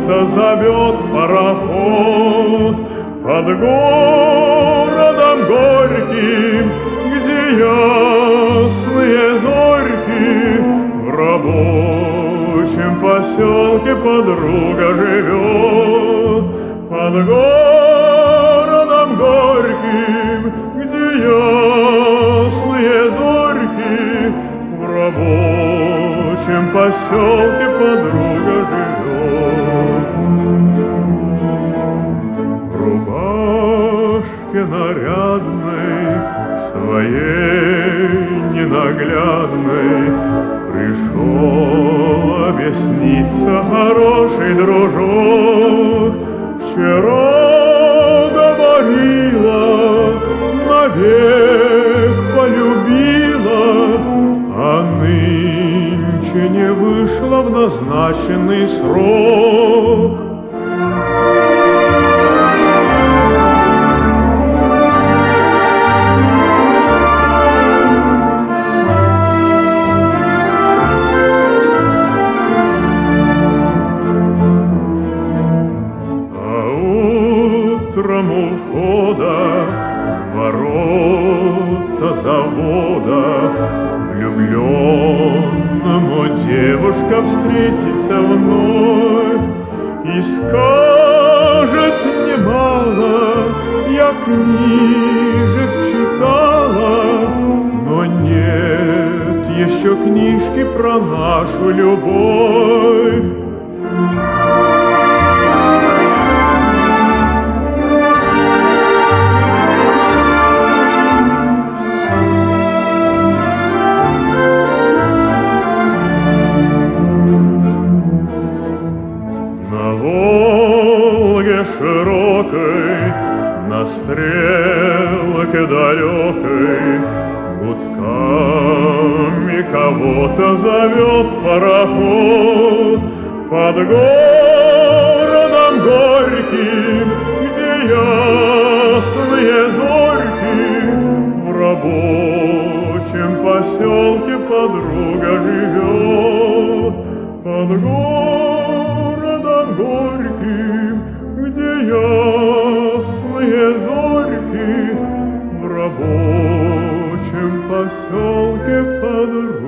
кого-то зовет пароход под городом горьким, где ясные зорьки. В рабочем поселке подруга живет под городом горьким, где ясные зорьки. В рабочем поселке подруга живет. В рубашке нарядной, своей ненаглядной, пришел объясниться хороший дружок. Вчера говорила, навек полюбила, а нынче не вышла в назначенный срок. Утром у входа ворота завода влюбленному девушка встретится вновь и скажет немало: я книжек читала, но нет еще книжки про нашу любовь. Широкой, на стрелке далекой, гудками кого-то зовет пароход под городом горьким, где ясные зорьки. В рабочем поселке подруга живет под городом горьким, где ясные зорьки. В рабочем поселке подруга